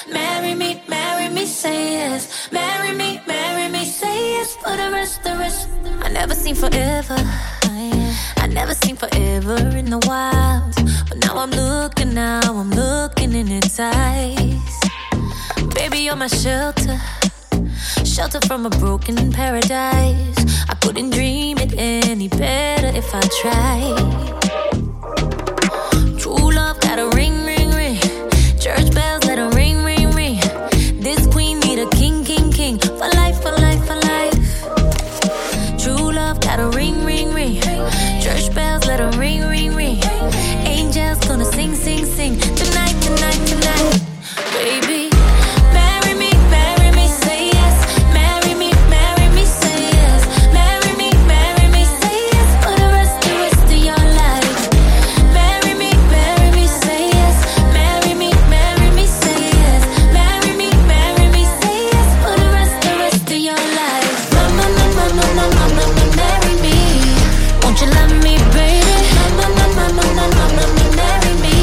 marry me, say yes. Marry me, say yes for the rest. I never seen forever. I never seen forever in the wild. But now I'm looking in its eyes. Baby, you're my shelter from a broken paradise. I couldn't dream it any better if I tried. True love got a ring, ring, ring. Church bells let 'em ring, ring, ring. This queen need a king, king, king. For life, for life, for life. True love got a ring, ring, ring. Church bells let 'em ring, ring, ring. Angels gonna sing, sing, sing. Tonight, tonight, tonight. Baby, marry me, say yes. Marry me, say yes. Marry me, say yes for the rest of your life. Marry me, say yes. Marry me, say yes. Marry me, say yes for the rest of your life. Mama, marry me. Won't you love me, baby? Mama, marry me.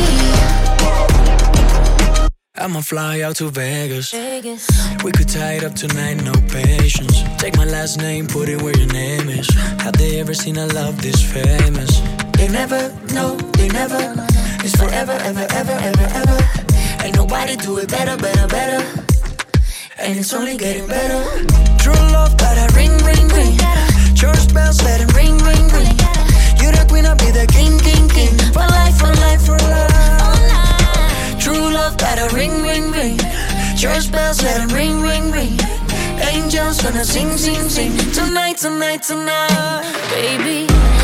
I'ma fly out to Vegas. We could tie it up tonight, no patience. Take my last name, put it where your name is. Have they ever seen a love this famous? They never, no, they never. It's forever, ever, ever, ever, ever. Ain't nobody do it better, better, better. And it's only getting better. True love got a ring, ring, ring. Church bells let it ring, ring, ring. You the queen, I'll be the king, king, king. For life, for life, for life. True love got a ring, ring, ring. Church bells let 'em ring, ring, ring. Angels gonna sing, sing, sing. Tonight, tonight, tonight. Baby,